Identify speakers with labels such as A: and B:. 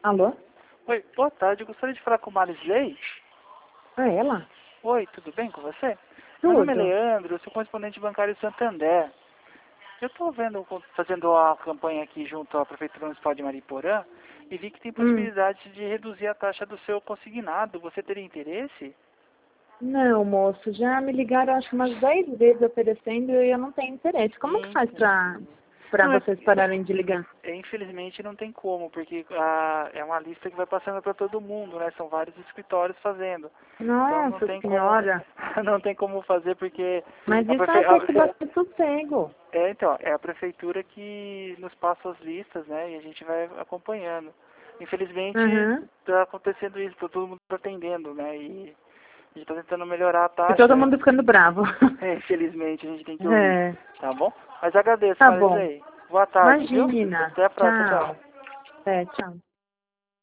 A: Alô?
B: Oi, boa tarde. Eu gostaria de falar com Marisley.
A: É ela?
B: Oi, tudo bem com você? Meu nome é
A: Tudo.
B: Leandro, eu sou correspondente bancário de Santander. Eu estou fazendo a campanha aqui junto à Prefeitura Municipal de Mariporã e vi que tem possibilidade de reduzir a taxa do seu consignado. Você teria interesse?
A: Não, moço, já me ligaram acho que umas 10 vezes oferecendo e eu não tenho interesse. Como que faz pra
B: Não,
A: vocês pararem de ligar?
B: infelizmente não tem como, porque é uma lista que vai passando para todo mundo, né? São vários escritórios fazendo. Então não
A: Nossa
B: tem como,
A: senhora,
B: não tem como fazer porque
A: mas
B: a
A: isso
B: prefe...
A: é até que bastante sossego.
B: então, é a prefeitura que nos passa as listas, né? E a gente vai acompanhando. Infelizmente
A: Uhum.
B: está acontecendo isso, todo mundo está atendendo, né? E a gente está tentando melhorar a
A: E todo
B: taxa.
A: mundo ficando bravo.
B: Infelizmente a gente tem que ouvir,
A: É,
B: tá bom? Mas agradeço,
A: tá bom.
B: Marisley. Boa tarde, viu?
A: Imagina.
B: Até a próxima, tchau.
A: Tchau. É, tchau.